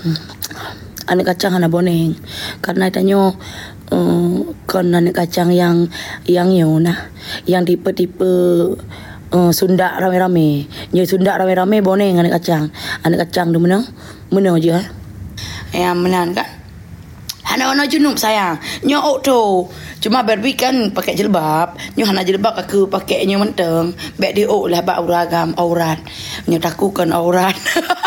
Anak kacang anak boneng. Karena tanya kon anak kacang yang nah, yang tipe-tipe Sunda rame-rame. Nya Sunda rame-rame boneng anak kacang. Anak kacang tu mana? Mana je? Ya menan kan? Anak-anak junub sayang. Nyo tu. Cuma Barbie kan pakai jilbab. Nyo hana jilbab aku pakai nyo menteng. Bek dia lah bak beragam aurat. Nyo takutkan aurat.